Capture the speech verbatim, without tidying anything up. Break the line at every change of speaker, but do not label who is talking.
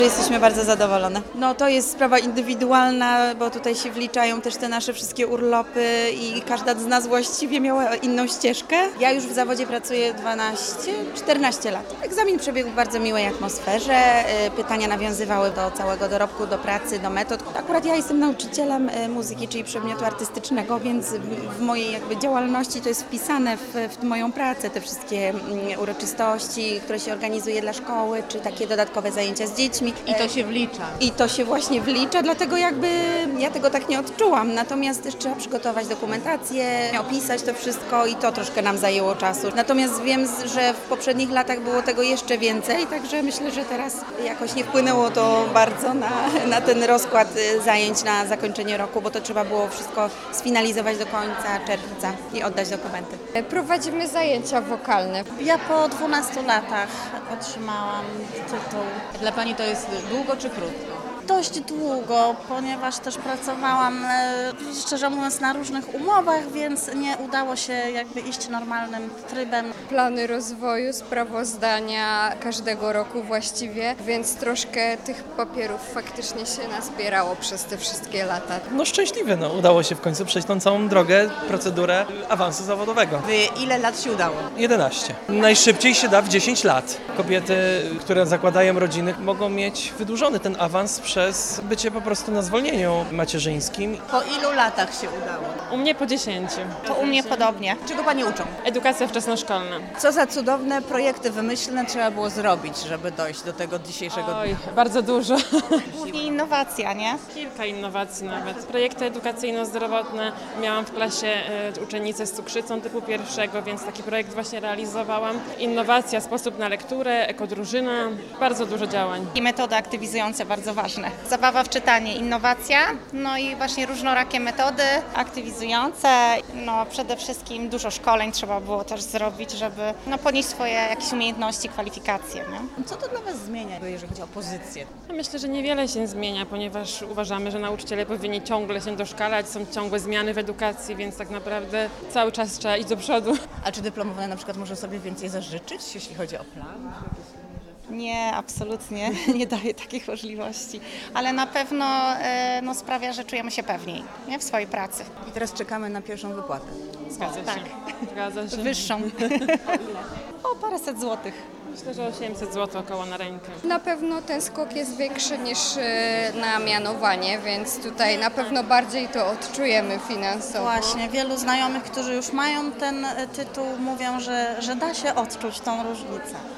Jesteśmy bardzo zadowolone. No to jest sprawa indywidualna, bo tutaj się wliczają też te nasze wszystkie urlopy i każda z nas właściwie miała inną ścieżkę. Ja już w zawodzie pracuję dwanaście czternaście lat. Egzamin przebiegł w bardzo miłej atmosferze, pytania nawiązywały do całego dorobku, do pracy, do metod. Akurat ja jestem nauczycielem muzyki, czyli przedmiotu artystycznego, więc w mojej jakby działalności to jest wpisane w, w moją pracę, te wszystkie uroczystości, które się organizuje dla szkoły, czy takie dodatkowe zajęcia z dziećmi.
I to się wlicza.
I to się właśnie wlicza, dlatego jakby ja tego tak nie odczułam. Natomiast też trzeba przygotować dokumentację, opisać to wszystko i to troszkę nam zajęło czasu. Natomiast wiem, że w poprzednich latach było tego jeszcze więcej, także myślę, że teraz jakoś nie wpłynęło to bardzo na, na ten rozkład zajęć na zakończenie roku, bo to trzeba było wszystko sfinalizować do końca czerwca i oddać dokumenty.
Prowadzimy zajęcia wokalne.
Ja po dwunastu latach otrzymałam tytuł.
Dla Pani to jest długo czy krótko?
Dość długo, ponieważ też pracowałam, e, szczerze mówiąc, na różnych umowach, więc nie udało się jakby iść normalnym trybem.
Plany rozwoju, sprawozdania każdego roku właściwie, więc troszkę tych papierów faktycznie się nazbierało przez te wszystkie lata.
No szczęśliwy, no. Udało się w końcu przejść tą całą drogę, procedurę awansu zawodowego.
Wy ile lat się udało?
jedenaście. Najszybciej się da w dziesięć lat. Kobiety, które zakładają rodziny, mogą mieć wydłużony ten awans przez bycie po prostu na zwolnieniu macierzyńskim.
Po ilu latach się udało?
U mnie po dziesięciu.
To u mnie podobnie.
Czego Pani uczą?
Edukacja wczesnoszkolna.
Co za cudowne projekty wymyślne trzeba było zrobić, żeby dojść do tego dzisiejszego
Oj,
dnia?
bardzo dużo.
I innowacja, nie?
Kilka innowacji nawet. Projekty edukacyjno-zdrowotne. Miałam w klasie e, uczennicę z cukrzycą typu pierwszego, więc taki projekt właśnie realizowałam. Innowacja, sposób na lekturę, ekodrużyna. Bardzo dużo działań.
I metody aktywizujące bardzo ważne. Zabawa w czytanie, innowacja, no i właśnie różnorakie metody aktywizujące. No przede wszystkim dużo szkoleń trzeba było też zrobić, żeby no, podnieść swoje jakieś umiejętności, kwalifikacje. Nie?
Co to dla Was zmienia, jeżeli chodzi o pozycję?
Ja myślę, że niewiele się zmienia, ponieważ uważamy, że nauczyciele powinni ciągle się doszkalać, są ciągłe zmiany w edukacji, więc tak naprawdę cały czas trzeba iść do przodu.
A czy dyplomowany na przykład może sobie więcej zażyczyć, jeśli chodzi o plan?
Nie, absolutnie nie daje takich możliwości, ale na pewno e, no, sprawia, że czujemy się pewniej, nie? W swojej pracy.
I teraz czekamy na pierwszą wypłatę.
Zgadza się.
Tak.
Zgadza się.
Wyższą. O paręset złotych.
Myślę, że osiemset złotych około na rękę.
Na pewno ten skok jest większy niż e, na mianowanie, więc tutaj na pewno bardziej to odczujemy finansowo.
Właśnie, wielu znajomych, którzy już mają ten tytuł, mówią, że, że da się odczuć tą różnicę.